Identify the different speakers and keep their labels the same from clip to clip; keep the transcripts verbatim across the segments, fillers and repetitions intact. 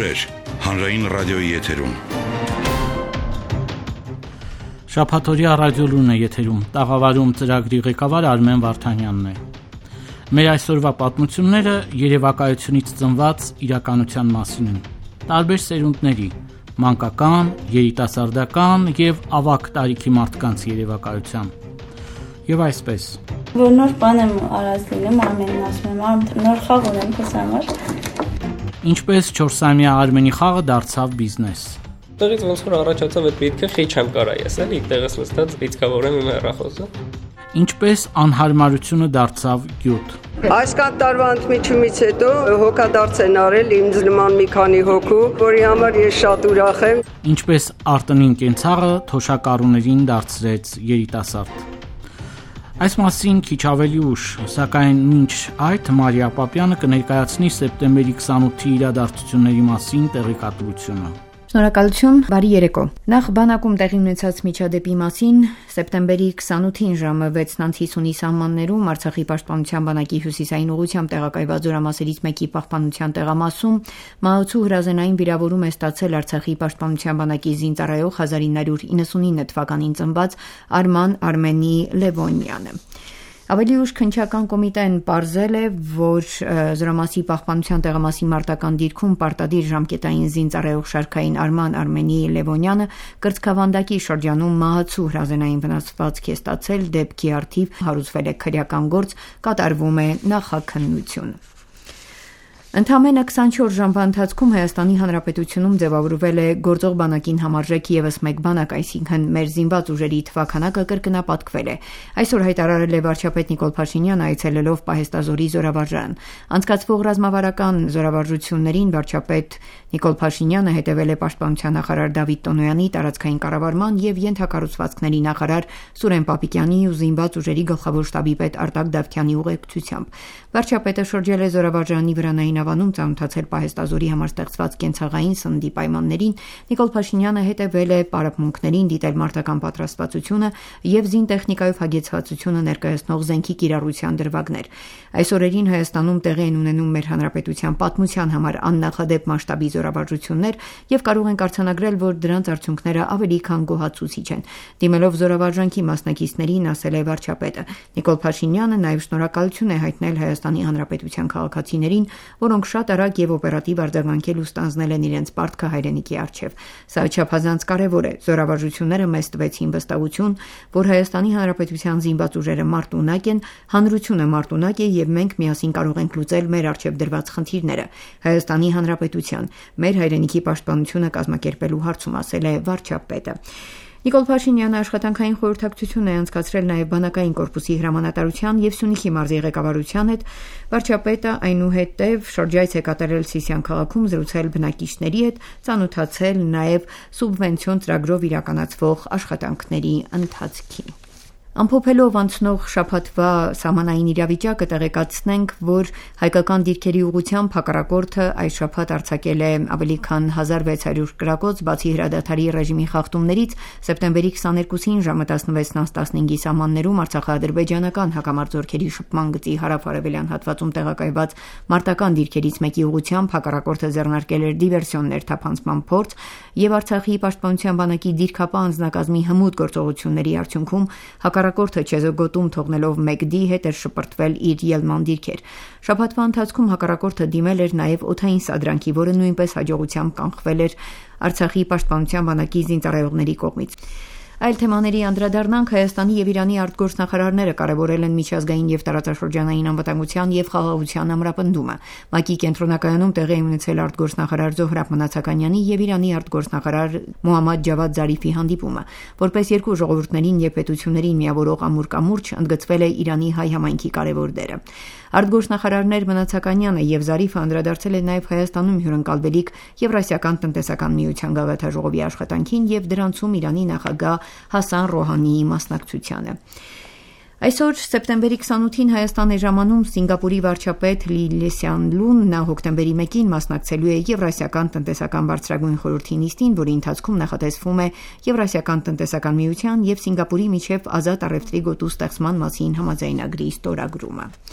Speaker 1: օրեր հանրային ռադիոյի եթերում։
Speaker 2: Շաբաթօրյա ռադիոլուրն է եթերում, տաղավարում ծրագրի ղեկավար Արմեն Վարդանյանն է։ Մեր այսօրվա պատմությունները երևակայությունից ծնված իրականության մասին են։ Տարբեր սերունդների, մանկական, երիտասարդական եւ ավագ տարիքի մարդկանց երևակայության։ Եվ այսպես։
Speaker 3: Որ նոր բան եմ արած լինեմ, Արմենին ասում եմ, Արմեն, նոր խաղ ունեմ քեզ համար։
Speaker 2: Ինչպես չորսամյա Արմենի խաղը դարձավ բիզնես։
Speaker 4: Տեղից ոնց որ առաջացավ այդ միտքը, խի չեմ կարա ես, էլի, տեղս նստած լիցքավորեմ իմ հեռախոսը։
Speaker 2: Ինչպես անհարմարությունը դարձավ գյուտ։
Speaker 5: Այսքան տարվա ընդմիջումից հետո հոգադարձ են արել իմ նման մի քանի հոգու, որի համար ես շատ ուրախ եմ։
Speaker 2: Ինչպես արտոնին կենցաղը թոշակառուներին դարձրեց երիտասարդ։ Այս մասին քիչ ավելի ուշ, սակայն մինչ այդ Մարիա Պապյանը կներկայացնի սեպտեմբերի քսանութի իրադարձությունների մասին տեղեկատվությունը։
Speaker 6: Շնորհակալություն, բարի երեկո։ Նախ բանակում տեղի ունեցած միջադեպի մասին սեպտեմբերի քսանութին ժամը վեցն հիսունի սահմաններում Արցախի պաշտպանության բանակի հյուսիսային ուղղությամբ տեղակայված զորամասերից մեկի պահպանության տեղամասում մահացու հրազենային վիրավորում է ստացել Արցախի պաշտպանության բանակի զինծառայող հազար ինը հարյուր իննսունինը թվականին ծնված Արման Արմենի Լևոնյանը։ Ավելի ուշ քննչական կոմիտեն պարզել է, որ զորամասի պահպանության տեղամասի մարտական դիրքում պարտադիր ժամկետային զինծառայող շարքային Արման Արմենի Լևոնյանը կրծքավանդակի շրջանում մահացու հրազենային վնասվածք է ստացել, դեպքի առթիվ հարուցվել է քրեական գործ, կատարվում է նախաքննություն։ Ընդամենը քսանչորս ժամվա ընթացքում Հայաստանի Հանրապետությունում ձևավորվել է գործող բանակին համարժեք ևս մեկ բանակ, այսինքն մեր զինված ուժերի թվաքանակը կրկնապատկվել է։ Այսօր հայտարարել է վարչապետ Նիկոլ Փաշինյանը այցելելով Պահեստազորի զորավարժան։ Անցկացվող ռազմավարական զորավարժություններին վարչապետ Նիկոլ Փաշինյանը հետևել է պաշտպանության նախարար Դավիթ Տոնոյանի, տարածքային կառավարման եւ ենթակառուցվածքների նախարար Սուրեն Պապիկյանի ու զինված ուժերի գլխավոր շտաբի պետ Արտակ Դավթյանի ուղեկցությամբ։ Վարչապետը շրջել է զորավարժանի վրանային ավանում ծանոթացել Պահեստազորի համար ստեղծված կենցաղային սննդի պայմաններին, Նիկոլ Փաշինյանը հետևել է պարապմունքներին, դիտել մարտական պատրաստվածությունը եւ զինտեխնիկայով հագեցվածությունը ներկայացնող զենքի կիրառության դրվագներ։ Այս օրերին Հայաստանում տեղի են ունենում մեր հանրապետության պատմության համար աննախադեպ մասշտաբի զորավարժություններ եւ կարող ենք արձանագրել, որ դրանց արդյունքները ավելի քան գոհացուցիչ են։ Դիմելով զորավարժանքի մասնակիցներին, ասել է վարչապետը։ Նիկոլ Փաշինյանը նաեւ շնորհակալություն է հայտնել Հայաստանի Հանրապետության քաղաքացիներին, որոնք շատ արագ եւ օպերատիվ արձագանքել ու ստանձնել են իրենց պարտքը հայրենիքի առջև։ Սա չափազանց կարեւոր է։ Զորավարժությունները մեզ տվեցին վստահություն, որ Հայաստանի Հանրապետության զինված ուժերը մարտունակ են, հանրությունը մարտունակ է եւ մենք միասին կարող ենք լուծել մեր առջև դրված խնդիրները։ Հայաստանի Հանրապետության մեր հայրենիքի պաշտպանությունը կազմակերպելու հարցում, ասել է վարչապետը։ Նիկոլ Փաշինյանը աշխատանքային խորհրդակցություն է անցկացրել նաև բանակային կորպուսի հրամանատարության եւ Սյունիքի մարզի ղեկավարության հետ։ Վարչապետը այնուհետև շրջայց է կատարել Սիսիան քաղաքում, զրուցել բնակիչների հետ, ծանոթացել նաև սուբվենցիոն ծրագրով իրականացվող աշխատանքների ընթացքին։ Ամփոփելով անցնող շաբաթվա սահմանային իրավիճակը, տեղեկացնենք, որ հայկական դիրքերի ուղղությամբ հակառակորդը այս շաբաթ արձակել է ավելի քան հազար վեց հարյուր գրակոց, բացի հրադադարի ռեժիմի խախտումներից սեպտեմբերի քսաներկուսին ժամը տասնվեցից տասնհինգի սահմաններում արցախա-ադրբեջանական հակամարտությունների շփման գծի հարավ-արևելյան հատվածում տեղակայված մարտական դիրքերից մեկի ուղղությամբ հակառակորդը ձեռնարկել էր դիվերսիոններ թափանցման փորձ եւ Արցախի պաշտպանության բանակի դիրքապահ անձնակազմի հմուտ գործողությունների արդյունքում հակառակորդը չեզոգոտում թողնելով մեկ դի հետ էր շպրտվել իր ելման դիրքեր։ Շաբաթվա ընթացքում հակառակորդը դիմել էր նաև օդային սադրանքի, որը նույնպես հաջողությամբ կանխվել էր Արցախի պաշտպանության բանակի զինծառայողների կողմից։ Այլ թեմաների անդրադառնանք, Հայաստանի եւ Իրանի արտգործնախարարները կարևորել են միջազգային եւ տարածաշրջանային անվտանգության եւ խաղաղության ամրապնդումը։ ՄԱԿ-ի կենտրոնակայանում տեղի է ունեցել արտգործնախարար Զոհրաբ Մնացականյանի եւ Իրանի արտգործնախարար Մոհամմադ Ջավադ Զարիֆի հանդիպումը, որպես երկու ժողովուրդներին եւ պետություններին միավորող ամուր կամուրջ ընդգծվել է Իրանի հայ համայնքի կարևոր դերը։ Արտգործնախարարներ Մնացականյանը եւ Զարիֆը անդրադարձել են նաեւ Հայաստանում հյուրընկալվելիք Եվրասիական տնտեսական միության գագաթաժողովի աշխատանքին եւ դրանցում Իրանի նախագահ Հասան Ռոհանիի մասնակցությանը։ Այսօր սեպտեմբերի քսանութին Հայաստան է ժամանում Սինգապուրի վարչապետ Լի Լեսյան Լուն, նա հոկտեմբերի մեկին մասնակցելու է Եվրասիական տնտեսական բարձրագույն խորհրդի նիստին, որի ընթացքում նախատեսվում է Եվրասիական տնտեսական միության եւ Սինգապուրի միջև ազատ առևտրի գոտու ստեղծման մասին համաձայնագրի ստորագրումը։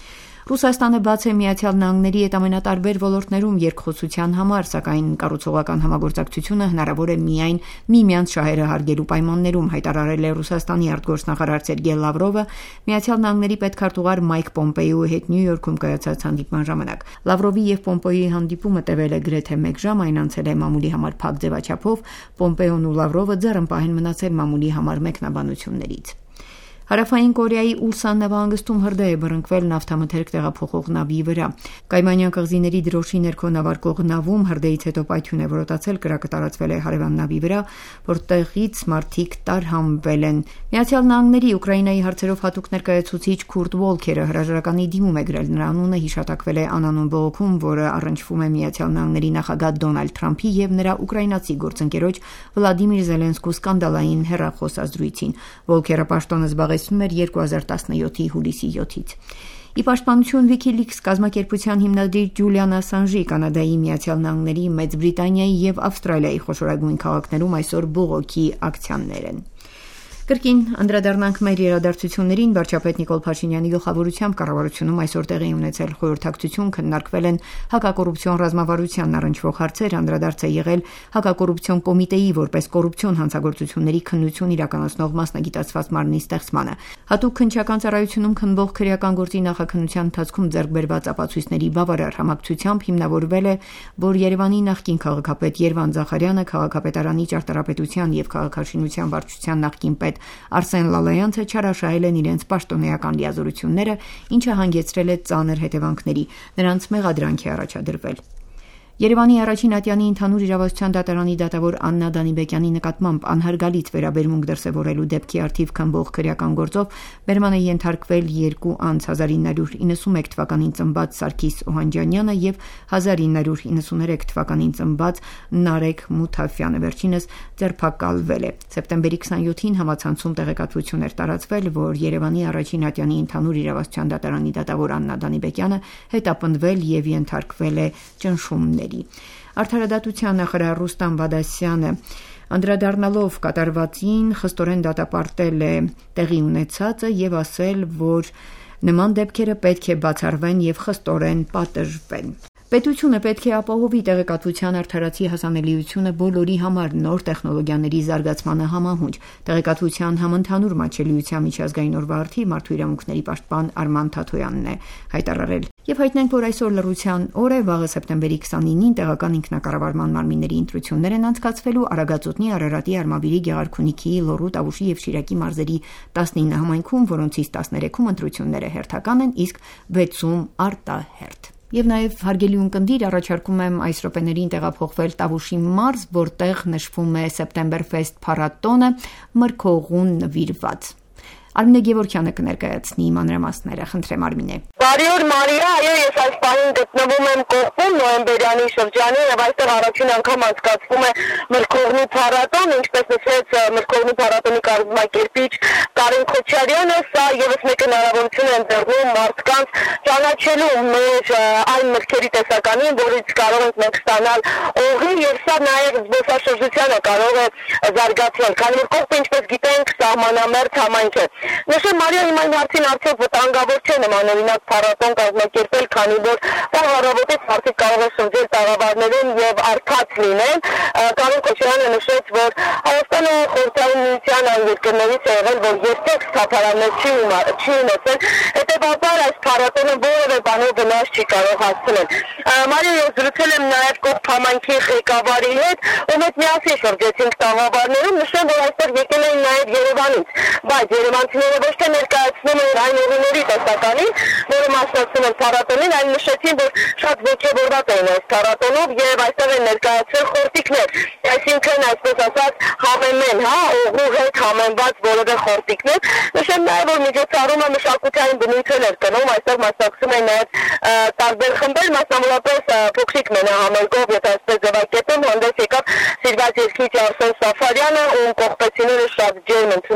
Speaker 6: Ռուսաստանը բաց է Միացյալ Նահանգների հետ ամենատարբեր ոլորտներում երկխոսության համար, սակայն կառուցողական համագործակցությունը հնարավոր է միայն միմյանց շահերը հարգելու պայմաններում, հայտարարել է Ռուսաստանի արտգործնախարար Սերգեյ Լավրովը Միացյալ Նահանգների պետքարտուղար Մայք Պոմպեոյի հետ Նյու Յորքում կայացած հանդիպման ժամանակ։ Լավրովի եւ Պոմպեոյի հանդիպումը տևել է գրեթե մեկ ժամ, այն անցել է մամուլի համար փակ ձևաչափով, Պոմպեոն ու Լավրովը ձեռնպահ են մնացել մամուլի համար մեկնաբանություններից։ Հարավային Կորեայի Ուլսան նավահանգստում հրդեհ է բռնկվել նավթամթերք տեղափոխող նավի վրա։ Կայմանյան կղզիների դրոշի ներքո նավարկող նավում հրդեհից հետո պայթյուն է որոտացել, կրակը տարածվել է հարևան նավի վրա, որտեղից մարդիկ տարհանվել են։ Միացյալ Նահանգների Ուկրաինայի հարցերով հատուկ ներկայացուցիչ Քուրտ Վոլքերը հրաժարականի դիմում է գրել, նրա անունը հիշատակվել է անանուն բողոքում, որը առնչվում է Միացյալ Նահանգների նախագահ Դոնալդ Թրամփի եւ նրա ուկրաինացի գործընկերոջ Վլադիմիր Զելենսկու սկանդալային հեռախոսազրույցին։ Վոլքերը պաշտոնը զբաղեցնում էր երկու հազար տասնյոթի հուլիսի յոթից։ Ի պաշտպանություն Wikileaks կազմակերպության հիմնադիր Ջուլիան Ասանժի Կանադայի, Միացյալ Նահանգների, Մեծ Բրիտանիայի եւ Ավստրալիայի խոշորագույն քաղաքներում այսօր բողոքի ակցիաներ են։ Կրկին անդրադառնանք մեր իրադարձություններին, վարչապետ Նիկոլ Փաշինյանի գլխավորությամբ կառավարությունում այսօր տեղի ունեցել խորհրդակցություն, քննարկվել են հակակոռուպցիոն ռազմավարությանն առնչվող հարցեր, անդրադարձ է եղել հակակոռուպցիոն կոմիտեի որպես կոռուպցիոն հանցագործությունների քննություն իրականացնող մասնագիտացված մարմնի ստեղծմանը։ Հատուկ քննչական ծառայությունում քննվող քրեական գործի նախաքննության ընթացքում ձեռք բերված ապացույցների բավարար համակցությամբ հիմնավորվել է, որ Երևանի նախկին քաղաքապետ Երվան Զախարյանը, քաղաքապետարանի ճարտարապետության եւ քաղաքաշինության վարչության նախկին պետ Արսեն Լալայանցը չարաշահել են իրենց պաշտոնեական լիազորությունները, ինչը հանգեցրել է ծանր հետևանքների։ Նրանց մեղադրանք է առաջադրվել։ Երևանի առաջին ատյանի ընդհանուր իրավասության դատարանի դատավոր Աննա Դանիբեկյանի նկատմամբ անհարգալից վերաբերմունք դրսևորելու դեպքի արդիվ քննվող քրեական գործով բերման է ենթարկվել երկու անձ՝ հազար ինը հարյուր իննսունմեկ թվականին ծնված Սարգիս Օհանջանյանը եւ հազար ինը հարյուր իննսուներեք թվականին ծնված Նարեկ Մութաֆյանը, վերջինս ձերբակալվել է։ Սեպտեմբերի քսանյոթին համացանցում տեղեկատվություն էր տարածվել, որ Երևանի առաջին ատյանի ընդհանուր իրավասության դատարանի դատավոր Աննա Դանիբեկյանը հետապնդվել եւ ենթարկվել է ճնշումների։ Արդարադատության նախարար Ռուստամ Բադասյանը անդրադառնալով կատարվածին խստորեն դատապարտել է տեղի ունեցածը եւ ասել, որ նման դեպքերը պետք է բացառվեն եւ խստորեն պատժվեն։ Պետությունը պետք է ապահովի տեղեկատվության արդարացի հասանելիությունը բոլորի համար նոր տեխնոլոգիաների զարգացմանը համահունչ։ Տեղեկատվության համընդհանուր մատչելիության միջազգային օրվա արդիվ մարդու իրավունքների պաշտպան Արման Թաթոյանն է հայտարարել։ Եվ հայտնենք, որ այսօր լռության օր է, վաղը սեպտեմբերի քսանինին տեղական ինքնակառավարման մարմինների ընտրություններ են անցկացվելու Արագածոտնի, Արարատի, Արմավիրի, Գեղարքունիքի, Լոռու, Տավուշի եւ Շիրակի մարզերի տասնինը համայնքում, որոնցից տասներեքում ընտրությունները հերթական են, իսկ վեցում արտահերթ։ Եվ նաև հարգելի ունկնդիր, առաջարկում եմ այս րոպեներին տեղափոխվել Տավուշի մարզ, որտեղ նշվում է Սեպտեմբերֆեստ փառատոնը մրգողուն նվիրված։ Արմինե Գևորգյանը կներկայացնի մանրամասները, խնդրեմ Արմինե։
Speaker 7: Բարի օր Մարիա, այո, ես այս պահին գտնվում եմ Կողբում նոյեմբերյանի շրջանի եւ այստեղ առաջին անգամ անցկացվում է մրգողնի փառատոն, ինչպես նշեց մրգողնի փառատոնի կազմակերպիչ Կարեն Քոչարյանը, սա եւս մեկ հնարավորություն է ընձեռնում մարդկանց ճանաչելու մեր այն մրգերի տեսականին, որից կարող ենք մենք ստանալ օղի, եւ սա նաեւ զբոսաշրջությանը կարող է զարգացնել, քանի որ Կողբը, ինչպես գիտենք, սահմանամերձ համայնք է։ Նշեմ Մարիա, իմ այն հարցին արդյոք վտանգավոր չէ նմանօրինակ փառատոն կազմակերպել, քանի որ առավոտից մարդիկ կարող են շրջել տաղավարներում եւ արքած լինեն։ Կարեն Քոչարյանը նշեց, որ Հայաստանը խորհրդային միության այն երկրներից է եղել, որ երբեք թափարաններ չի չի ունեցել, հետեւաբար այս փառատոնը որևէ բանով վնաս չի կարող հասցնել։ Մարիա, ես զրուցել եմ նաեւ Կողբ համայնքի ղեկավարի հետ, ում հետ միասին շրջեցինք տաղավարներում, նշեմ, որ այստեղ եկել էին նաեւ Երևանից, բայց երևանցիները ոչ թե ներկայացնում են այն օրիների տեսականին, որը մասնակցում են փառատոնին, այլ նշեցին, որ շատ ողջավորված են այս փառատոնով եւ այստեղ են ներկայացրել խորտիկներ, այսինքն այսպես ասած համեմեն, հա, օղու հետ համեմված որևէ խորտիկներ։ Նշեմ նաեւ, որ միջոցառումը մշակութային բնույթ էր կրում, այստեղ մասնակցում են նաեւ տարբեր խմբեր, մասնավորապես փոքրիկ մենահամերգով, եթե այսպես ձևակերպեմ, հանդես եկավ սիրված երգիչ Արսեն Սաֆարյանը, ում կողպեցիները շատ ջերմ ընդունել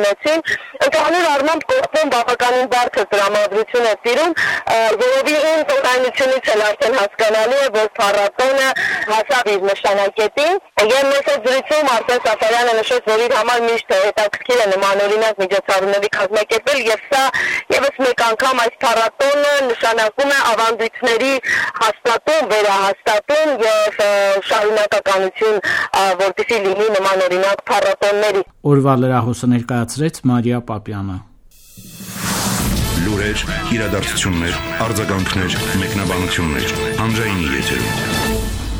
Speaker 7: ունեցին։ Ընդհանուր առմամբ կողմում բավականին բարձր տրամադրություն է տիրում, երևի իմ տոնայնությունից էլ արդեն հասկանալի է, որ փառատոնը հասավ իր նշանակետին, եւ մեծ զրույցում Արտեմ Սաֆարյանը նշեց, որ իր համար միշտ հետաքրքիր է նմանօրինակ միջոցառումների կազմակերպել, եւ սա եւս մեկ անգամ այս փառատոնը նշանակում է ավանդույթների հաստատում, վերահաստատում եւ շարունակականություն, որտիսի լինի նմանօրինակ փառատոնների։
Speaker 2: Օրվա լրահոսը ներկայացրեց Մարիա Պապյանը։
Speaker 1: Լուրեր, իրադարձություններ, արձագանքներ, մեկնաբանություններ, հանրայինի եթերում։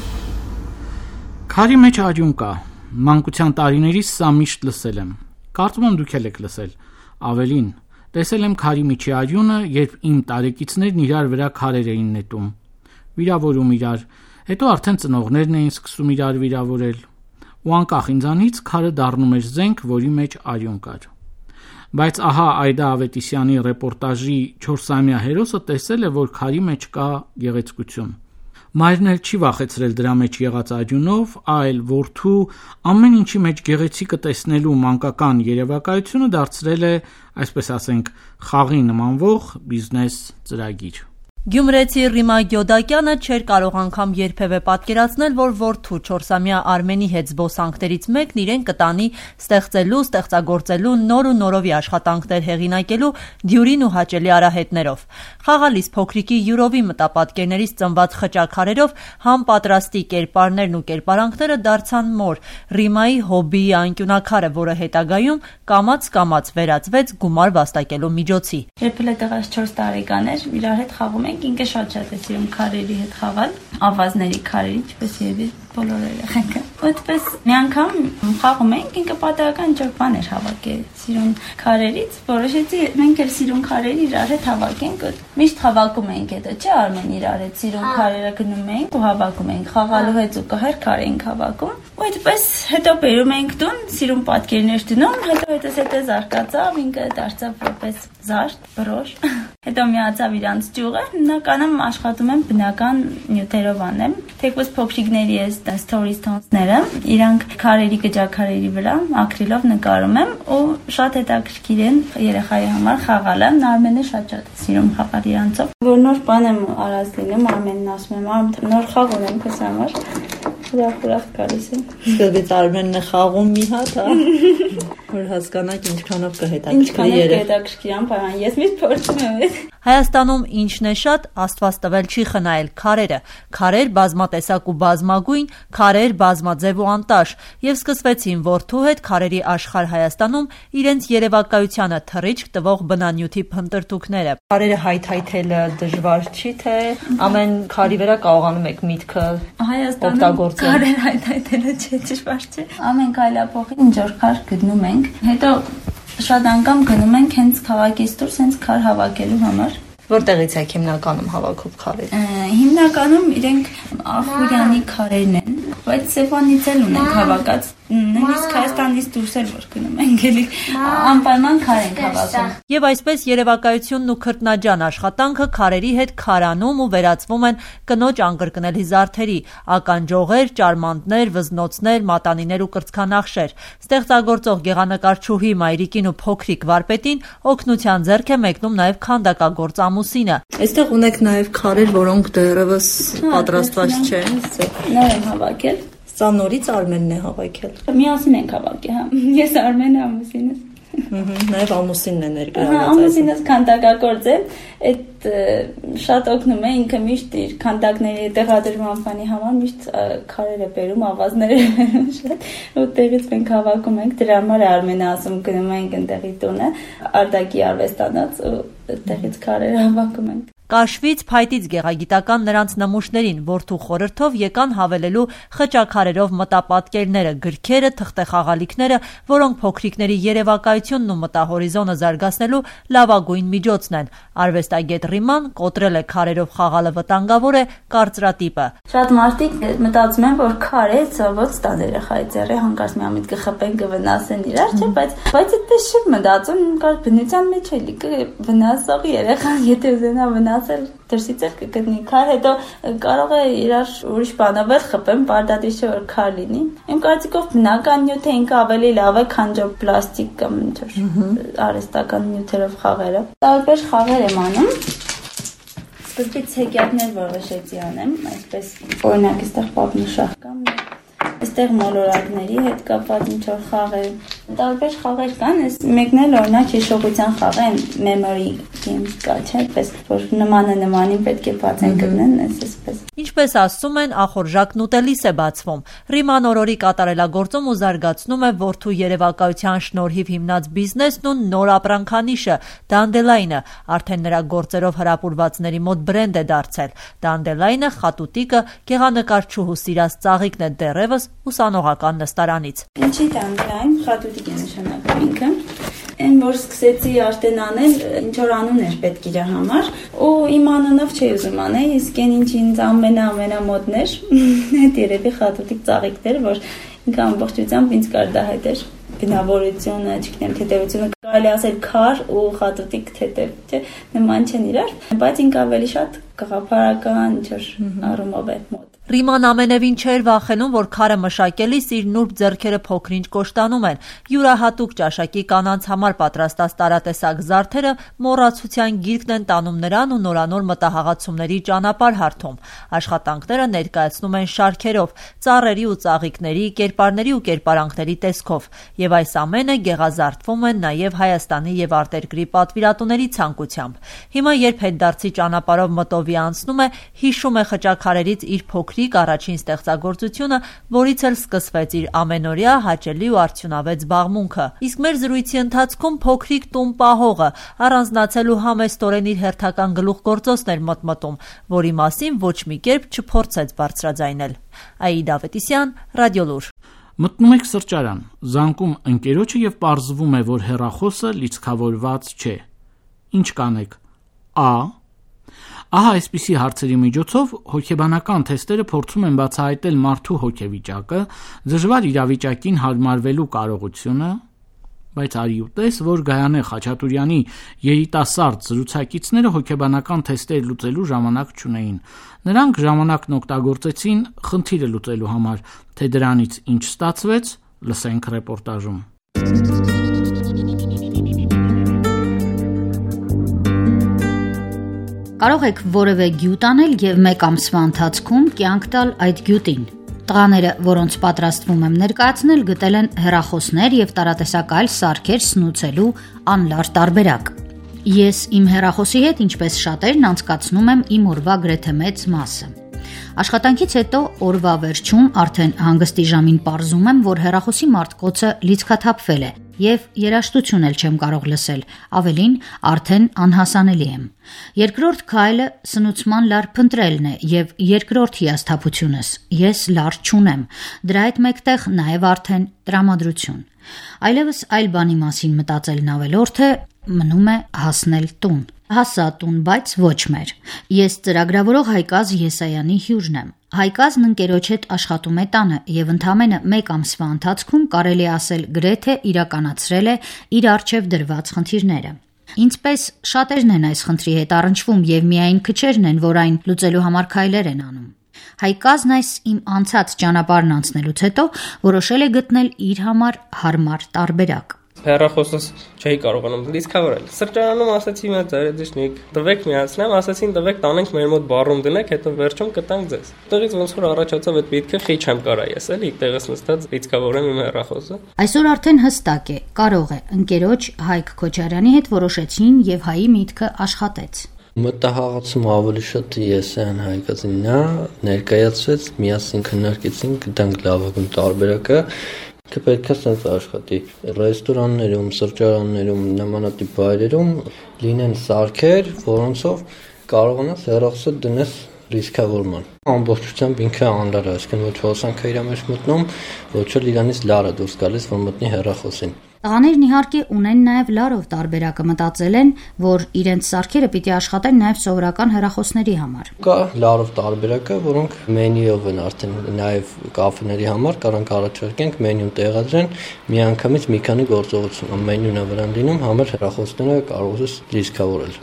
Speaker 2: Քարի մեջ արյուն կա։ Մանկության տարիներից սա միշտ լսել եմ։ Կարծում եմ դուք էլ եք լսել։ Ավելին, տեսել եմ քարի միջի արյունը, երբ իմ տարեկիցներն իրար վրա քարեր էին նետում, վիրավորում իրար, հետո արդեն ծնողներն էին սկսում իրար վիրավորել, ու անկախ ինձանից քարը դառնում էր զենք, որի մեջ արյուն կար։ Բայց ահա Այդա Ավետիսյանի ռեպորտաժի չորսամյա հերոսը տեսել է, որ քարի մեջ կա գեղեցկություն։ Մայրն էլ չի վախեցրել դրա մեջ եղած արյունով, այլ որդու ամեն ինչի մեջ գեղեցիկը տեսնելու մանկական երևակայությունը դարձրել է, այսպես ասենք, խաղի նմանվող բիզնես ծրագիր։
Speaker 8: Գյումրեցի Ռիմա Գյոդակյանը չէր կարող անգամ երբևէ պատկերացնել, որ որդու չորսամյա Արմենի հետ զբոսանքներից մեկն իրեն կտանի ստեղծելու, ստեղծագործելու, նոր ու նորովի աշխատանքներ հեղինակելու դյուրին ու հաճելի արահետներով։ Խաղալիս փոքրիկի յուրովի մտապատկերներից ծնված խճաքարերով համ պատրաստի կերպարներն ու կերպարանքները դարձան մոր Ռիմայի հոբբիի անկյունակարը, որը հետագայում կամաց-կամաց վերածվեց գումար վաստակելու միջոցի։
Speaker 3: Երբ էլ տղաս չորս տարեկան էր, իրար հետ խաղում ինքը շատ-շատ է սիրում քարերի հետ խաղալ, ավազների քարերի, ինչպես եւ բոլոր երեխեքը։ Այդպես մի անգամ խաղում ենք, ինքը պատահական ինչ-որ բան էր հավաքել սիրուն քարերից, որոշեցի մենք էլ սիրուն քարերի իրար հետ հավաքենք, միշտ հավաքում ենք հետո, չէ՞ Արմեն իրար հետ սիրուն քարերը գնում ենք ու հավաքում ենք, խաղալու հետ ու կհեր քար ենք հավաքում։ Ու այդպես հետո բերում ենք տուն, սիրուն պատկերներ դնում, հետո հետս հետո զարգացավ, ինքը դարձավ որպես զարդ, բրոշ։ Հետո միացավ իրանց ճյուղը, հիմնականում աշխատում եմ բնական նյութերով անեմ, թեկուզ փոքրիկների էս story stones-ները, իրանք քարերի գճաքարերի վրա ակրիլով նկարում եմ ու շատ հետաքրքիր են երեխայի համար խաղալը, Արմենը շատ-շատ սիրում խաղալ իրանցով։ Որ նոր բան եմ արած լինում, Արմենն ասում եմ, նոր խաղ ունեմ քեզ համար։ Ուրախ-ուրախ գալիս եմ։
Speaker 8: Սկզբից Արմենն է խաղում մի հատ, հա։ Որ հասկանաք ինչքանով կհետաքրքրի
Speaker 3: Ինչքանով կհետաքրքիր անպայման, ես միշտ փորձում եմ։
Speaker 8: Հայաստանում ինչն է շատ, Աստված տվել չի խնայել քարերը, քարեր բազմատեսակ ու բազմագույն, քարեր բազմաձև ու անտաշ, եւ սկսվեցին որդու հետ քարերի աշխարհ Հայաստանում իրենց երևակայությանը թռիչք տվող բնանյութի փնտրտուքները։ Քարերը հայթայթելը դժվար չի, թե ամեն քարի վրա կարողանում եք միտքը
Speaker 3: օգտագործել։ Քարեր հայթայթելը չէ, դժվար չէ։ Ամեն քայլափոխին ինչ որ քար գտնում ենք, հետո շատ անգամ գնում ենք հենց քաղաքից դուրս հենց քար հավաքելու համար։
Speaker 8: Որտեղից եք հիմնականում հավաքում քարեր։
Speaker 3: Հիմնականում իրենք Ախուրյանի քարերն են, բայց Սեփանից էլ ունենք հավաքած, նույնիսկ Հայաստանից դուրս էլ որ գնում ենք, էլի անպայման քար ենք հավաքում։
Speaker 8: Եվ այսպես երևակայությունն ու քրտնաջան աշխատանքը քարերի հետ քարանում ու վերածվում են կնոջ անկրկնելի զարդերի՝ ականջողեր, ճարմանտներ, վզնոցներ, մատանիներ ու կրծքանախշեր։ Ստեղծագործող գեղանկարչուհի Մայրիկին ու փոքրիկ վարպետին օգնության ձեռք է մեկնում նաև քանդակագործ ամուսինը։
Speaker 9: Այստեղ ունեք նաև քարեր, որոնք դեռևս պատրաստված չեն։
Speaker 3: Նոր եմ հավաքել։
Speaker 9: Սա նորից Արմենն է հավաքել։
Speaker 3: Միասին ենք հավաքի, հա։ Ես Արմենը, ամուսինս։
Speaker 9: Նաև ամուսինն է ներգրաված։
Speaker 3: Ամուսինս քանդակագործ է, այդ շատ օգնում է, ինքը միշտ իր քանդակների տեղադրման բանի համար միշտ քարեր է բերում, ավազներ է բերում շատ, ու տեղից մենք հավաքում ենք, դրա համար Արմենը ասում գնում ենք այնտեղի տունը, Արտակի արվեստանոց ու տեղից քարեր հավաքում ենք։
Speaker 8: Կաշվից, փայտից գեղագիտական նրանց նմուշներին որդու խորհրդով եկան հավելելու խճաքարերով մտապատկերները, գրքերը, թղթեխաղալիքները, որոնք փոքրիկների երևակայությունն ու մտահորիզոնը զարգացնելու լավագույն միջոցն են։ Արվեստագետ Ռիման կոտրել է քարերով խաղալը վտանգավոր է կարծրատիպը։
Speaker 3: Շատ մարդիկ մտածում են, որ քարը ոնց տան երեխայի ձեռը հանկարծ միամիտ կխփեն, կվնասեն իրար, չէ՞, բայց բայց այդպես չի մտածում, կար բնության մեջ էլի կվնասող երեխան, եթե ուզենա վնաս մնացել դրսից էլ կգտնի քար, հետո կարող է իրար ուրիշ բանավեր խփեն, պարտադիր չէ որ քար լինի։ Իմ կարծիքով բնական նյութը ինքը ավելի լավ է, քան որ պլաստիկ կամ ինչ-որ արհեստական նյութերով խաղերը։ Տարբեր խաղեր եմ անում։ Սկզբից հեքիաթներ որոշեցի անեմ, այսպես օրինակ այստեղ պատմուշահ կամ այստեղ մոլորակների հետ կապված ինչ-որ խաղեր, տարբեր խաղեր կան, մեկն էլ օրինակ հիշողության խաղ է, memory games կա, չէ՞, այդպես որ նմանը նմանին պետք է բացեն գտնեն, այսպես։
Speaker 8: Ինչպես ասում են, ախորժակն ուտելիս է բացվում։ Ռիման օրորի կատարելագործում ու զարգացնում է որդու երևակայության շնորհիվ հիմնած բիզնեսն ու նոր ապրանքանիշը Dandelion-ը, արդեն նրա գործերով հրապուրվածների մոտ բրենդ է դարձել։ Dandelion-ը խատուտիկը գեղանկարչուհու սիրած ծաղիկն է դեռևս ուսանողական նստարանից։
Speaker 3: Ինչի Dandelion խատուտիկ է նշանակում ինքը։ Այն որ սկսեցի արդեն անել, ինչ որ անուն էր պետք իր համար, ու իմ անունով չի ուզում անել, իսկ այն ինչ ինձ ամենա-ամենամոդն էր, այդ երևի խատուտիկ ծաղիկներ, որ ինքը ամբողջությամբ ինձ կարդահայտ էր։ Բնավորությունը, չգիտեմ, թեթևությունը, կարելի ասել քար ու խատուտիկ թեթև, չէ, նման չեն իրար, բայց ինքը ավելի շատ գաղափարական ինչ որ առումով է մոդ։
Speaker 8: Ռիման ամենևին չէր վախենում, որ քարը մշակելիս իր նուրբ ձեռքերը փոքրինչ կոշտանում են։ Յուրահատուկ ճաշակի կանանց համար պատրաստած տարատեսակ զարդերը մոռացության գիրկն են տանում նրան ու նորանոր մտահաղացումների ճանապարհ հարթում։ Աշխատանքները ներկայացնում են շարքերով, ծառերի ու ծաղիկների, կերպարների ու կերպարանքների տեսքով, եւ այս ամենը գեղազարդվում է նաեւ Հայաստանի եւ արտերկրի պատվիրատուների ցանկությամբ։ Հիմա երբ հետդարձի ճանապարհով մտովի անցնում է, հիշում է խճաքարերից իր փոքրիկ առաջին ստեղծագործությունը, որից էլ սկսվեց իր ամենօրյա հաճելի ու արդյունավետ զբաղմունքը։ Իսկ մեր զրույցի ընթացքում փոքրիկ տուն պահողը առանձնացելու համեստորեն իր հերթական գլուխգործոցն էր մտմտում, որի մասին ոչ մի կերպ չփորձեց բարձրաձայնել։ Աիդա Ավետիսյան, Ռադիոլուր։
Speaker 2: Մտնում եք սրճարան, զանգում ընկերոջը եւ պարզվում է, որ հեռախոսը լիցքավորված չէ։ Ինչ կանեք։ Ա. Ահա այսպիսի հարցերի միջոցով հոգեբանական թեստերը փորձում են բացահայտել մարդու հոգեվիճակը, դժվար իրավիճակին հարմարվելու կարողությունը, բայց արի ու տես, որ Գայանե Խաչատուրյանի երիտասարդ զրուցակիցները հոգեբանական թեստեր լուծելու ժամանակ չունեին։ Նրանք ժամանակն օգտագործեցին խնդիրը լուծելու համար, թե դրանից ինչ ստացվեց, լսենք ռեպորտաժում։
Speaker 10: Կարող եք որևէ գյուտ անել եւ մեկ ամսվա ընթացքում կյանք տալ այդ գյուտին։ Տղաները, որոնց պատրաստվում եմ ներկայացնել, գտել են հեռախոսներ եւ տարատեսակ այլ սարքեր սնուցելու անլար տարբերակ։ Ես իմ հեռախոսի հետ, ինչպես շատերն, անցկացնում եմ իմ օրվա գրեթե մեծ մասը։ Աշխատանքից հետո օրվա վերջում արդեն հանգստի ժամին պարզում եմ, որ հեռախոսի մարտկոցը լիցքաթափվել է եւ երաժշտություն էլ չեմ կարող լսել, ավելին արդեն անհասանելի եմ։ Երկրորդ քայլը սնուցման լար փնտրելն է եւ երկրորդ հիասթափությունս՝ ես լար չունեմ, դրա հետ մեկտեղ նաեւ արդեն տրամադրություն։ Այլևս այլ բանի մասին մտածելն ավելորդ է, մնում է հասնել տուն։ Հասա տուն, բայց ոչ մեր։ Ես ծրագրավորող Հայկազ Եսայանի հյուրն եմ։ Հայկազն ընկերոջ հետ աշխատում է տանը եւ ընդամենը մեկ ամսվա ընթացքում կարելի ասել գրեթե իրականացրել է իր առջև դրված խնդիրները։ Ինչպես շատերն են այս խնդրի հետ առնչվում եւ միայն քչերն են, որ այն լուծելու համար քայլեր են անում։ Հայկազն այս իմ անցած ճանապարհն անցնելուց հետո որոշել է գտնել իր համար հարմար տարբերակ։
Speaker 4: Հեռախոսս չէի կարողանում լիցքավորել։ Սրճարանում ասացի մի ծերեդիշնիկ, տվեք միացնեմ, ասացին տվեք տանենք մեր մոտ բարում դնեք, հետո վերջում կտանք ձեզ։ Տեղից ոնց որ առաջացավ այդ միտքը, խի չեմ կարա ես էլի, տեղս նստած լիցքավորեմ իմ հեռախոսը։
Speaker 10: Այսօր արդեն հստակ է, կարող է, ընկերոջ Հայկ Քոչարյանի հետ որոշեցին եւ Հայի միտքը աշխատեց։
Speaker 11: Մտահաղացում ավելի շատ ես են Հայկազինն է, ներկայացրեց, միասին քննարկեցինք, գտանք լավագույն տարբերակը։ Պետք է sense աշխատի ռեստորաններում, սրճարաններում, նմանատիպ վայրերում լինեն սարքեր, որոնցով կարողանաս հեռախոսը դնես ռիսկավորման։ Ամբողջությամբ ինքը անլար է, այսինքն ոչ հոսանք է իր մեջ մտնում, ոչ էլ իրանից լարը դուրս գալիս, որ մտնի հեռախոսին։
Speaker 10: Տղաներն իհարկե ունեն նաև լարով տարբերակը, մտածել են, որ իրենց սարքերը պիտի աշխատեն նաև սովորական հեռախոսների համար։
Speaker 11: Կա լարով տարբերակը, որոնք մենյուով են արդեն նաև կաֆեների համար, կարանք առաջարկենք մենյուն տեղադրեն, միանգամից մի քանի գործողություն, մենյունը վրան լինում, համար հեռախոսները կարող ես լիցքավորել։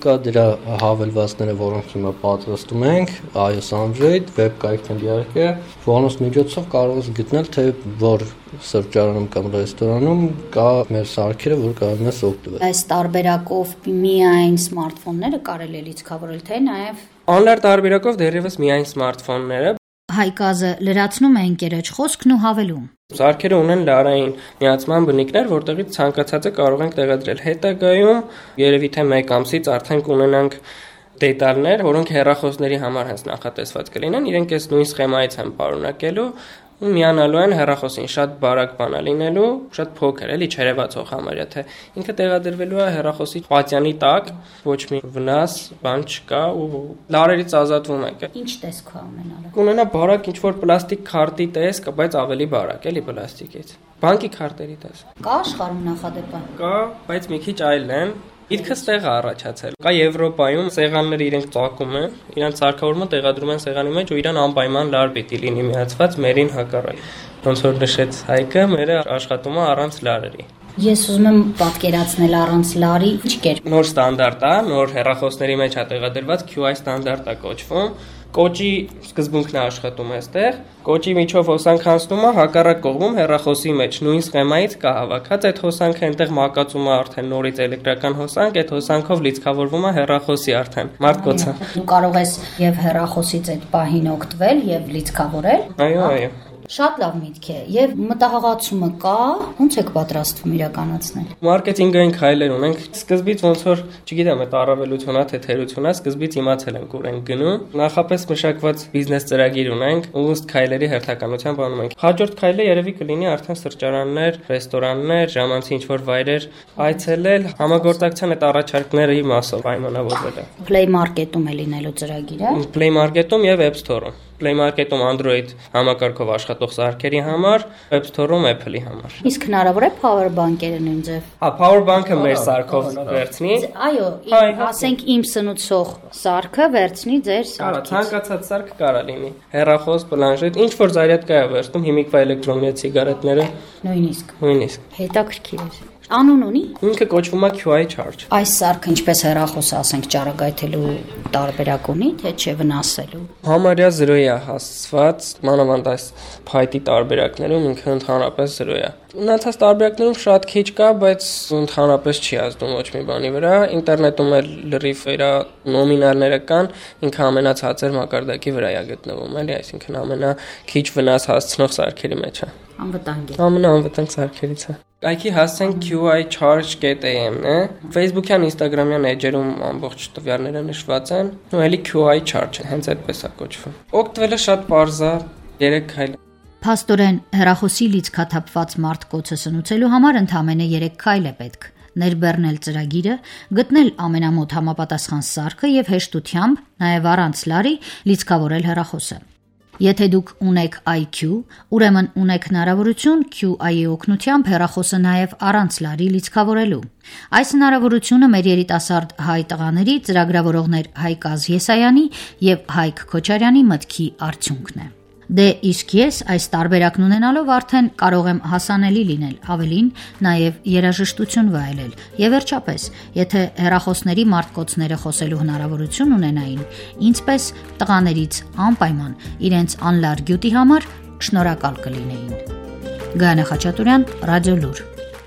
Speaker 11: կա դրա հավելվածները, որոնք հիմա պատրաստում ենք, iOS, Android, web կայքն իհարկե, որոնց միջոցով կարող ես գտնել, թե որ սրճարանում կամ ռեստորանում կա մեր սարքերը, որ կարող ես օգտվել։
Speaker 10: Այս տարբերակով միայն սմարթֆոնները կարելի է լիցքավորել, թե նաև
Speaker 4: Անլար տարբերակով դեռևս միայն սմարթֆոնները։
Speaker 10: Հայկազը լրացնում է ընկերոջ խոսքն ու հավելում.
Speaker 4: Սարքերը ունեն լարային միացման բնիկներ, որտեղից ցանկացածը կարող ենք տեղադրել։ Հետագայում երևի թե մեկ ամսից արդեն կունենանք դետալներ, որոնք հեռախոսների համար հենց նախատեսված կլինեն, իրենք այս նույն սխեմայից են պարունակելու ու միանալու են հեռախոսին, շատ բարակ բան է լինելու, շատ փոքր, էլի չերևացող համարյա, թե ինքը տեղադրվելու է հեռախոսի պատյանի տակ, ոչ մի վնաս, բան չկա ու լարերից ազատվում եք։
Speaker 10: Ինչ տեսք է ունենալու։
Speaker 4: Կունենա բարակ ինչ-որ պլաստիկ քարտի տեսք, բայց ավելի բարակ, էլի պլաստիկից։ Բանկի քարտերի տեսք։
Speaker 10: Կա աշխարհում նախադեպը։
Speaker 4: Կա, բայց մի քիչ այլ են։ Իդքը ստեղ է առաջացել։ Կա Եվրոպայում սեղանները իրենք ծակում են, իրանց սարքավորումը տեղադրում են սեղանի մեջ ու իրան անպայման լար պիտի լինի միացված, մերին հակառակ։ Ոնց որ նշեց Հայկը, մերը աշխատում է առանց լարերի։
Speaker 10: Ես ուզում եմ պատկերացնել առանց լարի ինչ կեր։
Speaker 4: Նոր ստանդարտ է, նոր հեռախոսների մեջ է տեղադրված Q I ստանդարտ է կոչվում։ Կոճի սկզբունքն է աշխատում այստեղ։ Կոճի միջով հոսանք անցնում է հակառակ կողմում հեռախոսի մեջ նույն սխեմայից կա հավաքած այդ հոսանքը այնտեղ մակածում է արդեն նորից էլեկտրական հոսանք, այդ հոսանքով լիցքավորվում է հեռախոսի արդեն։ Մարտկոցը։
Speaker 10: Դու կարող ես եւ հեռախոսից այդ պահին օգտվել եւ լիցքավորել։
Speaker 4: Այո, այո։
Speaker 10: Շատ լավ միտք է եւ մտահղացումը կա, ոնց եք պատրաստվում իրականացնել։
Speaker 4: Մարքեթինգային քայլեր ունենք։ Սկզբից ոնց որ, չգիտեմ, այդ առավելությունա թե թերությունա, սկզբից իմացել ենք ուր ենք գնում։ Նախապես մշակված բիզնես ծրագիր ունենք, ու ըստ քայլերի հերթականությամբ անում ենք։ Հաջորդ քայլը երևի կլինի արդեն սրճարաններ, ռեստորաններ, ժամանցի ինչ-որ վայրեր այցելել, համագործակցության այդ առաջարկների մասով պայմանավորվել է։
Speaker 10: Play Market-ում է լինելու ծրագիրը։
Speaker 4: Play Market-ում եւ App Store-ում։ Play Market-ում Android համակարգով աշխատող սարքերի համար, App Store-ում Apple-ի համար։
Speaker 10: Իսկ հնարավոր է Power Bank-երը նույն ձև։
Speaker 4: Հա, Power Bank-ը մեր սարքով վերցնի։
Speaker 10: Այո, ասենք իմ սնուցող սարքը վերցնի ձեր սարքից։
Speaker 4: Ցանկացած սարք կարա լինի։ Հեռախոս, պլանշետ, ինչ որ զարյատկա է վերցնում, հիմիկվա էլեկտրոնյա սիգարետները։
Speaker 10: Նույնիսկ։
Speaker 4: Նույնիսկ։
Speaker 10: Հետաքրքիր է։ Անուն ունի։
Speaker 4: Ինքը կոչվում է Q I charge։
Speaker 10: Այս սարքը ինչպես հեռախոսը, ասենք, ճառագայթելու տարբերակ ունի, թե չէ վնասելու։
Speaker 4: Համարյա զրո է հասցված, մանավանդ այս փայտի տարբերակներում ինքը ընդհանրապես զրո է։ Ունեցած տարբերակներում շատ քիչ կա, բայց ընդհանրապես չի ազդում ոչ մի բանի վրա։ Ինտերնետում էլ լրիվ իրա նոմինալները կան, ինքը ամենացածր մակարդակի վրա է գտնվում, էլի, այսինքն ամենաքիչ վնաս հասցնող սարքերի մեջ է։
Speaker 10: Անվտանգ է։
Speaker 4: Ամենաանվտանգ սարքերից է։ Այքի հասցենք Q I charge dot A M-ն է։ Facebook-յան, Instagram-յան էջերում ամբողջ տվյալները նշված են։ Ու էլի Q I charge, հենց այդպես է կոչվում։ Օգտվելը շատ պարզ է, երեք քայլ։
Speaker 10: Փաստորեն, հեռախոսի լիցքաթափված մարտկոցը սնուցելու համար ընդամենը երեք քայլ է պետք։ Ներբեռնել ծրագիրը, գտնել ամենամոտ համապատասխան սարքը եւ հեշտությամբ, նաեւ առանց լարի, լիցքավորել հեռախոսը։ Եթե դուք ունեք I Q, ուրեմն ունեք հնարավորություն Q I-ի օգնությամբ հեռախոսը նաև առանց լարի լիցքավորելու։ Այս հնարավորությունը մեր երիտասարդ հայ տղաների, ծրագրավորողներ Հայկազ Եսայանի եւ Հայկ Քոչարյանի մտքի արդյունքն է։ Դե իսկ ես այս տարբերակն ունենալով արդեն կարող եմ հասանելի լինել, ավելին նաև երաժշտություն վայելել։ Եվ վերջապես, եթե հեռախոսների մարտկոցները խոսելու հնարավորություն ունենային, ինձպես տղաներից անպայման իրենց անլար գյուտի համար շնորհակալ կլինեին։ Գայանե Խաչատուրյան, Ռադիոլուր։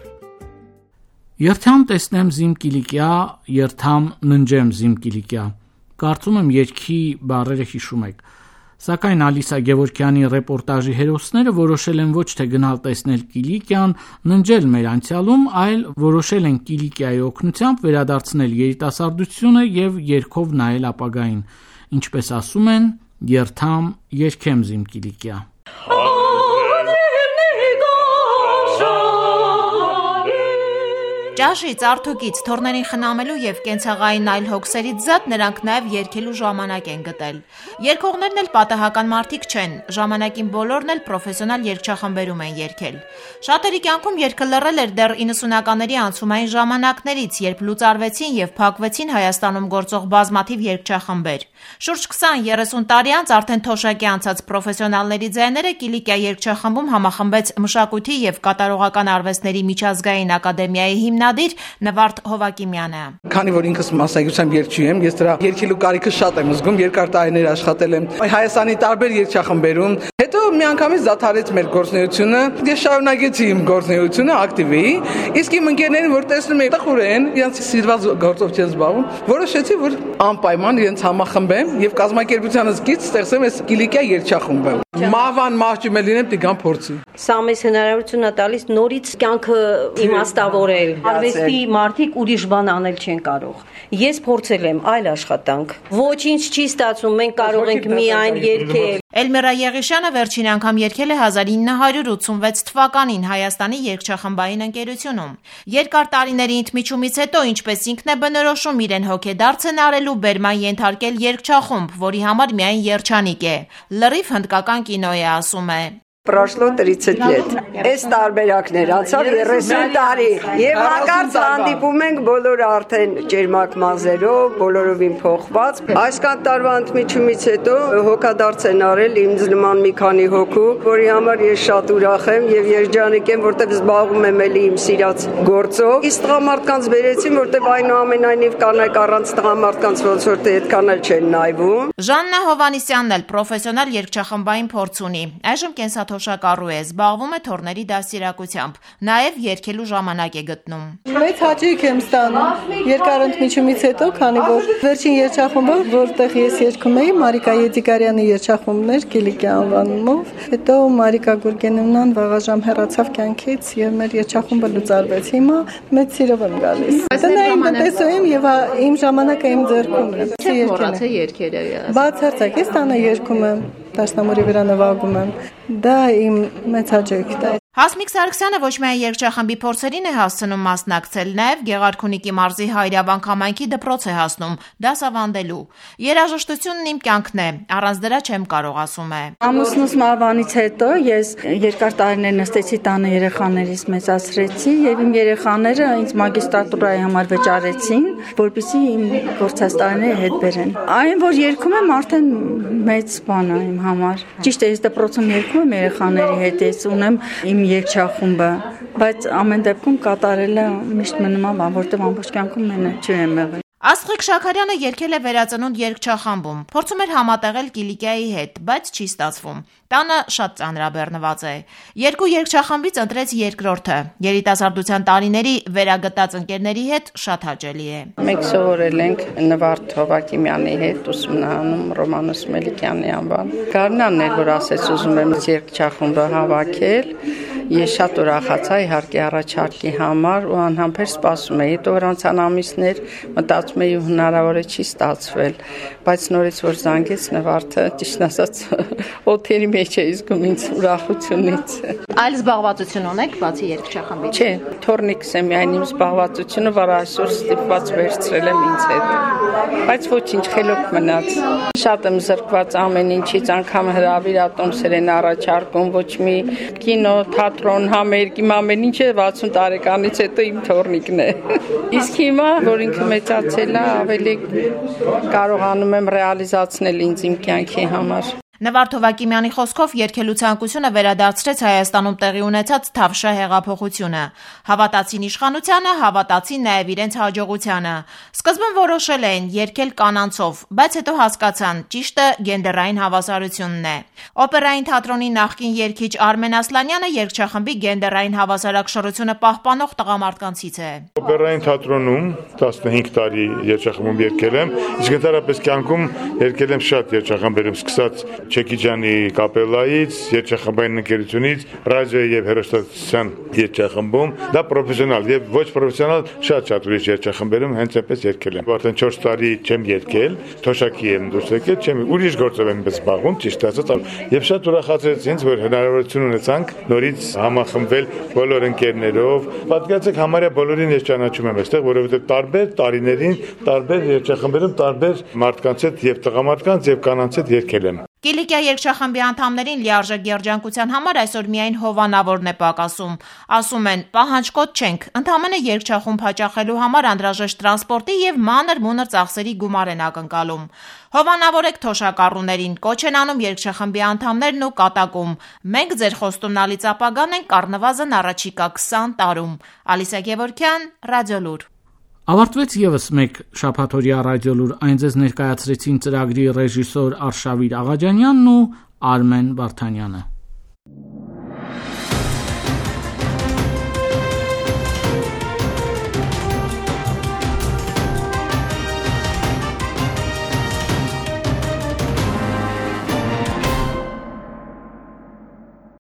Speaker 2: Երթամ տեսնեմ Զիմ Կիլիկիա, երթամ ննջեմ Զիմ Կիլիկիա։ Կարծում եմ երգի բառերը հիշում եք։ Սակայն Ալիսա Գևորգյանի ռեպորտաժի հերոսները որոշել են ոչ թե գնալ տեսնել Կիլիկիան, ննջել մեր անցյալում, այլ որոշել են Կիլիկիայի օգնությամբ վերադարձնել երիտասարդությունը եւ երգով նայել ապագային։ Ինչպես ասում են, երթամ երգեմ Զիմ Կիլիկիա։
Speaker 8: Ճաշից, արթուկից, թորներին խնամելու եւ կենցաղային այլ հոգսերից զատ նրանք նաեւ երգելու ժամանակ են գտել։ Երգողներն էլ պատահական մարդիկ չեն, ժամանակին բոլորն էլ պրոֆեսիոնալ երգչախմբերում են երգել։ Շատերի կյանքում երգը լռել էր դեռ իննսունականների անցումային ժամանակներից, երբ լուծարվեցին եւ փակվեցին Հայաստանում գործող բազմաթիվ երգչախմբեր։ Շուրջ քսան-երեսուն տարի անց արդեն թոշակի անցած պրոֆեսիոնալների ձայները Կիլիկիա երգչախմբում համախմբեց Մշակույթի եւ կատարողական արվեստների միջազգային ակադեմիայի հիմնադիր
Speaker 12: հիմնադիր Նվարդ Հովակիմյանը։
Speaker 13: Քանի որ ինքս մասնագիտությամբ երգչի եմ, ես դրա երգելու կարիքը շատ եմ զգում, երկար տարիներ աշխատել եմ Հայաստանի տարբեր երգչախմբերում։ Հետո միանգամից դադարեց մեր գործունեությունը, ես շարունակեցի իմ գործունեությունը ակտիվ էի, իսկ իմ ընկերներին, որ տեսնում էին տխուր են, իրենց սիրված գործով չեն զբաղվում, որոշեցի, որ անպայման իրենց համախմբեմ եւ կազմակերպությանս գից ստեղծեմ այս Կիլիկիա երգչախումբը։ Մահվան մահճում է լինեմ Տիգրան փորձի։
Speaker 14: Սա մեզ հնարավորություն է տալիս նորից կյանքը իմաստավորել։ Արվեստի մարդիկ ուրիշ բան անել չեն կարող։ Ես փորձել եմ այլ աշխատանք։ Ոչինչ չի ստացվում, մենք կարող ենք միայն երգել։
Speaker 12: Էլմիրա Եղիշյանը վերջին անգամ երգել է հազար ինը հարյուր ութսունվեց թվականին Հայաստանի երգչախմբային ընկերությունում։ Երկար տարիների ընդմիջումից հետո, ինչպես ինքն է բնորոշում, իրեն հոգեդարձ են արել ու բերման ենթարկել երգչախումբ, որի համար միայն երջանիկ է։ Լրիվ հնդկական կինո է, ասում է։
Speaker 5: Прошло тридцать лет։ Այս տարբերակներ անցավ երեսուն տարի եւ հակարծ հանդիպում ենք բոլորը արդեն ջերմակ մազերով, բոլորովին փոխված։ Այսքան տարվա ընդմիջումից հետո հոգադարձ են արել ինձ նման մի քանի հոգու, որի համար ես շատ ուրախ եմ եւ երջանիկ եմ, որտեղ զբաղվում եմ ելի իմ սիրած գործով։ Իսկ տղամարդկանց բերեցին, որտեղ այնուամենայնիվ կանայք առանց տղամարդկանց ոնց որ թե այդքան էլ չեն նայվում։
Speaker 12: Ժաննա Հովանիսյանն էլ պրոֆեսիոնալ երգչախմբային փորձ ունի։ Այժմ կենսաթոշակառու է, զբաղվում է թորների դաստիարակությամբ, նաև երգելու ժամանակ է գտնում։
Speaker 15: Մեծ հաճույք եմ ստանում երկար ընդմիջումից հետո, քանի որ վերջին երգչախումբը, որտեղ ես երգում էի, Մարիկա Եդիգարյանի երգչախումբն էր Կիլիկիա անվանումով։ Հետո Մարիկա Գուրգենովնան վաղաժամ հեռացավ կյանքից եւ մեր երգչախումբը լուծարվեց։ Հիմա մեծ սիրով եմ գալիս։ Տնային տնտեսու եմ եւ իմ ժամանակը իմ ձեռքում է։
Speaker 6: Չէ՞ մոռացա երգերը։
Speaker 15: Բացարձակ ես տանը երգում եմ, դաշնամուրի վրա նվագում եմ։ Դա իմ մեծ հաճույքն է։
Speaker 12: Հասմիկ Սարգսյանը ոչ միայն երգչախմբի փորձերին է հասցնում մասնակցել, նաև Գեղարքունիքի մարզի Հայրավանք համայնքի դպրոց է հասնում դասավանդելու։ Երաժշտությունն իմ կյանքն է, առանց դրա չեմ կարող, ասում է։
Speaker 9: Ամուսնուս մահվանից հետո ես երկար տարիներ նստեցի տանը երեխաներիս մեծացրեցի եւ իմ երեխաները ինձ մագիստրատուրայի համար վճարեցին, որպեսզի իմ գործած տարիները հետ բերեն։ Այն որ երգում եմ արդեն մեծ բան է իմ համար։ Ճիշտ է, ես դպրոցում երգում եմ երեխաների հետ, ես ունեմ իմ երգչախումբը, բայց ամեն դեպքում կատարելը միշտ մնում է, որտեղ ամբողջ կյանքում մենակ չեմ եղել։
Speaker 12: Աստղիկ Շաքարյանը երգել է Վերածնունդ երգչախմբում, փորձում էր համատեղել Կիլիկիայի հետ, բայց չի ստացվում։ Տանը շատ ծանրաբեռնված է։ Երկու երգչախմբից ընտրեց երկրորդը։ Երիտասարդության տարիների վերագտած ընկերների հետ շատ հաճելի է։
Speaker 16: Մենք սովորել ենք Նվարդ Հովակիմյանի հետ ուսումնանում Ռոմանոս Մելիքյանի անվան։ Գարնանն էր, որ ասեց ուզում եմ երգչախումբը հավաքել։ Ես շատ ուրախացա իհարկե առաջարկի համար ու անհամբեր սպասում էի, հետո վրանցան ամիսներ մտածում էի հնարավոր է չի ստացվել, բայց նորից որ զանգեց Նվարդը, ճիշտ ասած, օթերի մեջ էի զգում ինձ ուրախությունից։
Speaker 6: Այլ զբաղվածություն ունեք, բացի երգչախմբից։
Speaker 16: Չէ, թորնիկս է միայն իմ զբաղվածությունը, որ այսօր ստիպված վերցրել եմ ինձ հետ։ Բայց ոչինչ, խելոք մնաց։ Շատ եմ զրկված ամեն ինչից, անգամ հրավիրատոմսեր են առաջարկում, ոչ մի կինո, թատրոն, համերգ, իմ ամեն ինչը վաթսուն տարեկանից հետո իմ թորնիկն է։ Իսկ հիմա, որ ինքը մեծացել է, ավելի կարողանում եմ ռեալիզացնել ինձ իմ կյանքի համար։
Speaker 12: Նվարդ Հովակիմյանի խոսքով երգելու ցանկությունը վերադարձրեց Հայաստանում տեղի ունեցած Թավշյա հեղափոխությունը։ Հավատացին իշխանությանը, հավատացին նաև իրենց հաջողությանը։ Սկզբում որոշել էին երգել կանանցով, բայց հետո հասկացան՝ ճիշտը գենդերային հավասարությունն է։ Օպերային թատրոնի նախկին երգիչ Արմեն Ասլանյանը երգչախմբի գենդերային հավասարակշռությունը պահպանող տղամարդկանցից է։
Speaker 17: Օպերային թատրոնում տասնհինգ տարի երգչախմբում երգել եմ, իսկ ընդհանրապես կյանքում երգել եմ շատ երգչախմբերում, սկսած Չեկիջանի կապելայից, երգչախմբային ընկերությունից, ռադիոյի եւ հեռուստացության երգչախմբում, դա պրոֆեսիոնալ եւ ոչ պրոֆեսիոնալ շատ-շատ ուրիշ երգչախմբերում հենց այնպես երգել եմ։ Արդեն չորս տարի չեմ երգել, թոշակի եմ դուրս եկել, չեմ ուրիշ գործով եմ զբաղվում, ճիշտ ասած, եւ շատ ուրախացրեց ինձ, որ հնարավորություն ունեցանք նորից համախմբվել բոլոր ընկերներով։ Պատկերացեք, համարյա բոլորին ես ճանաչում եմ այստեղ, որովհետեւ տարբեր տարիներին, տարբեր երգչախմբերում տարբեր մարդկանց հետ եւ տղամարդկանց եւ կանանց հետ երգել եմ։
Speaker 12: Կիլիկիա երգչախմբի անդամներին լիարժեք երջանկության համար այսօր միայն հովանավորն է պակասում։ Ասում են՝ պահանջկոտ չենք, ընդամենը երգչախումբ հաճախելու համար անհրաժեշտ տրանսպորտի եւ մանր-մունր ծախսերի գումար են ակնկալում։ Հովանավորեք թոշակառուներին, կոչ են անում երգչախմբի անդամներն ու կատակում։ Մենք ձեր խոստումնալից ապագան ենք առնվազն առաջիկա քսան տարում։ Ալիսա Գևորգյան, Ռադիոլուր։
Speaker 2: Ավարտվեց եւս մեկ շաբաթօրյա ռադիոլուր, այն ձեզ ներկայացրեցին ծրագրի ռեժիսոր Արշավիր Աղաջանյանն ու Արմեն Վարդանյանը։